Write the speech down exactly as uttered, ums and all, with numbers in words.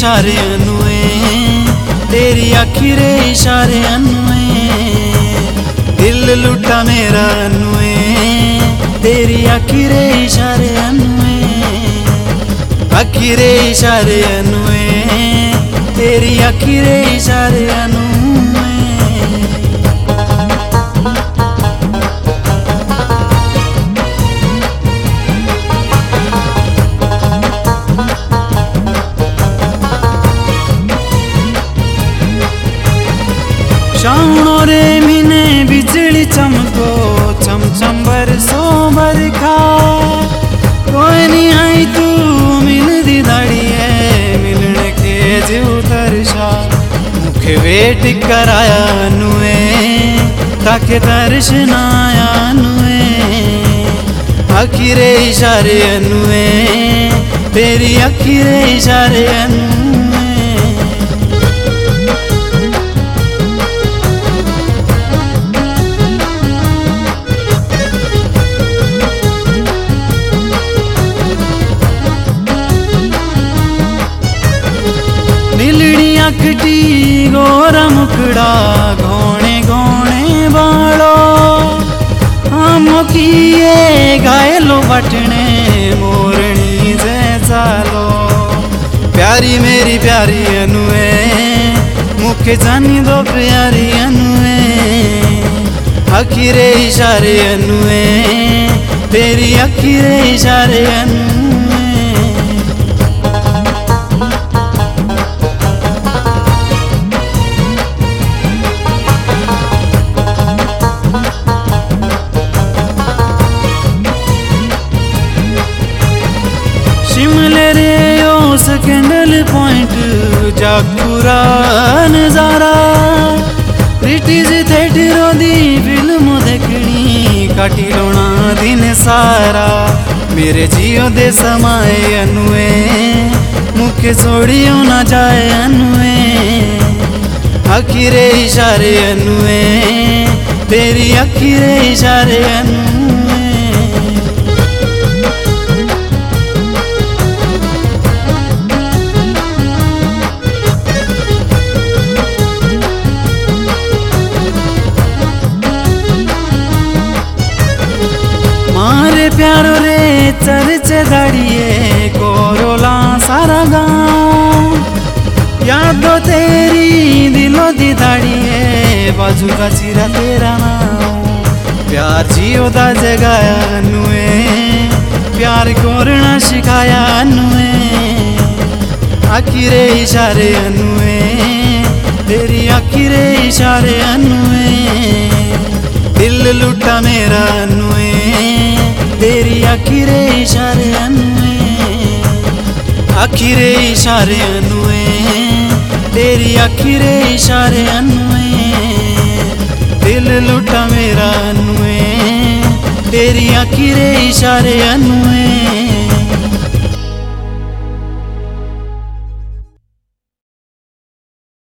इशारे अनुए, तेरी आखी रे इशारे अनुए, दिल लुटा मेरा अनुए, तेरी आखी रे इशारे अनुए, आखी रे इशारे अनुए, तेरी आखी रे इशारे अनुए। श्रावणो रे महीने बिजली चमको, चम चम बरसो बरखा, कोई नहीं आई तू मिल दी दाड़ी है, मिलने के जीव तरशा, मुखे वेट कराया नुए, ताके दर्शन आया नुए, आखी रे इशारे अनुए, तेरी आखी रे इशारे अनुए। नीलड़ी आखटी गोरा मुखड़ा, घोणे घोणे बालो, हम किए घायलो बटने, मोरनी जैसा लो, प्यारी मेरी प्यारी अनुए, मुखे जानी दो प्यारी अनुए, आखी रे इशारे अनुए, तेरी आखी रे इशारे अनुए। शिमले रे ओ सेकेंडल पॉइंट, जागपुरा नजारा, ब्रिटिश थिएटरों दी फिल्म देखनी, काटी लोना दिन सारा, मेरे जियो दे समाए अनुए, मुखे छोड़ियो ना जाए अनुए, आखी रे इशारे अनुए, तेरी आखी रे इशारे अनुए। मारे प्यारो रे चर्चे दाड़िए, कोरोला सारा गाँव, यादो तेरी दिलो दी दाड़िए, बाजू का चिरा तेरा नाम, प्यार जियो दा जगाया अनुए, प्यार करना सिखाया अनुए, आखी रे इशारे अनुए, तेरी आखी रे इशारे अनुए, दिल लुटा मेरा अनुए, तेरी आखी रे इशारे अनुए, आखी रे इशारे अनुए, तेरी आखी रे इशारे अनुए, दिल लुटा मेरा अनुए, तेरी आखी रे इशारे अनुए।